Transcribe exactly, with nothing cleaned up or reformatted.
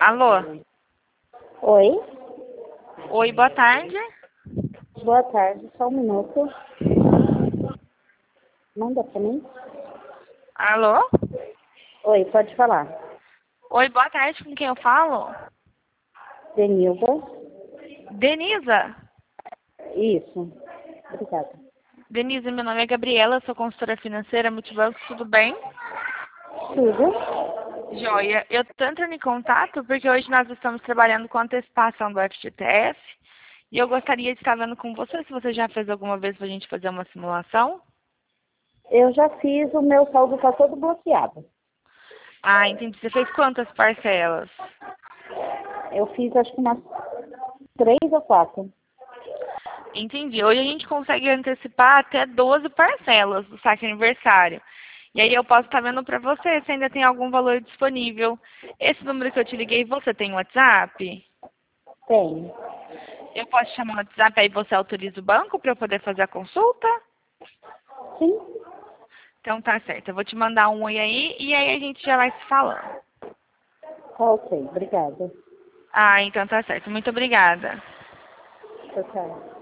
Alô? Oi, Oi, boa tarde. boa tarde, só um minuto. Manda pra mim. Alô? Oi, pode falar. Oi, boa tarde, com quem eu falo? Denilda. Denisa? Isso. Obrigada. Denise, meu nome é Gabriela, sou consultora financeira Multibanco, tudo bem? Tudo? Joia, eu estou entrando em contato porque hoje nós estamos trabalhando com antecipação do F G T S e eu gostaria de estar vendo com você se você já fez alguma vez para a gente fazer uma simulação. Eu já fiz, o meu saldo está todo bloqueado. Ah, entendi. Você fez quantas parcelas? Eu fiz acho que umas três ou quatro. Entendi. Hoje a gente consegue antecipar até doze parcelas do saque aniversário. E aí eu posso estar vendo para você se ainda tem algum valor disponível. Esse número que eu te liguei, você tem WhatsApp? Tem. Eu posso te chamar no WhatsApp, aí você autoriza o banco para eu poder fazer a consulta? Sim? Então tá certo. Eu vou te mandar um oi aí e aí a gente já vai se falando. Tá ok, obrigada. Ah, então tá certo. Muito obrigada. Tchau, tchau.